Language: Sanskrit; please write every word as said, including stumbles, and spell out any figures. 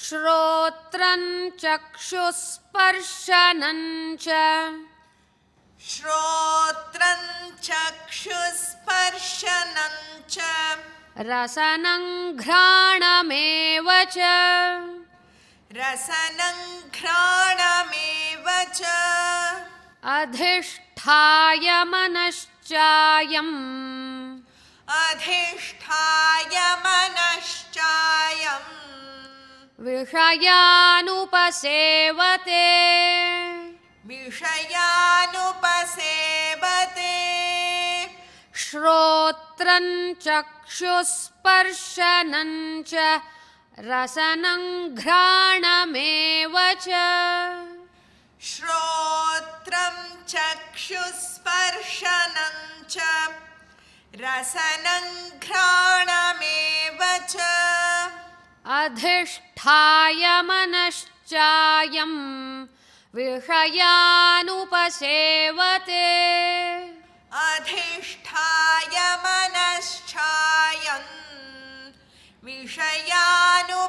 श्रोत्रं चक्षुस्पर्शनं च श्रोत्रं चक्षुस्पर्शनं च रसनं घ्राणमेव च रसनं घ्राणमेव च अधिष्ठाय मनश्चायम् अधिष्ठाय मनश्चायम् विषयानुपसेवते विषयानुपसेवते श्रोत्रं चक्षुस्पर्शनं च रसनं घ्राणमेव च श्रोत्रं चक्षुस्पर्शनं च रसनं घ्राणमेव च अधिष्ठाय मनश्चायं विषयानुपसेवते अधिष्ठाय मनश्चायं विषयानुपसेवते